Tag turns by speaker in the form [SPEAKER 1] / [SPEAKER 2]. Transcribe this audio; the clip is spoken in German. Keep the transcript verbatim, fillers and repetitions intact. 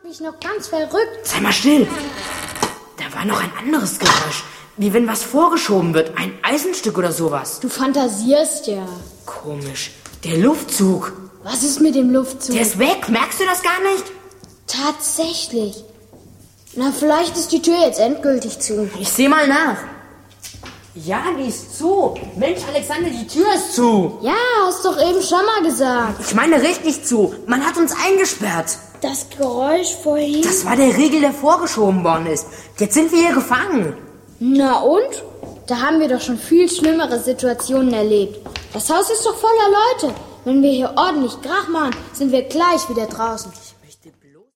[SPEAKER 1] mich noch ganz verrückt.
[SPEAKER 2] Sei mal still. Da war noch ein anderes Geräusch. Wie wenn was vorgeschoben wird. Ein Eisenstück oder sowas.
[SPEAKER 1] Du fantasierst ja.
[SPEAKER 2] Komisch. Der Luftzug.
[SPEAKER 1] Was ist mit dem Luftzug?
[SPEAKER 2] Der ist weg. Merkst du das gar nicht?
[SPEAKER 1] Tatsächlich. Na, vielleicht ist die Tür jetzt endgültig zu.
[SPEAKER 2] Ich seh mal nach. Ja, die ist zu. Mensch, Alexander, die Tür ist zu.
[SPEAKER 1] Ja, hast doch eben schon mal gesagt.
[SPEAKER 2] Ich meine richtig zu. Man hat uns eingesperrt.
[SPEAKER 1] Das Geräusch vorhin...
[SPEAKER 2] Das war der Riegel, der vorgeschoben worden ist. Jetzt sind wir hier gefangen.
[SPEAKER 1] Na und? Da haben wir doch schon viel schlimmere Situationen erlebt. Das Haus ist doch voller Leute. Wenn wir hier ordentlich Krach machen, sind wir gleich wieder draußen.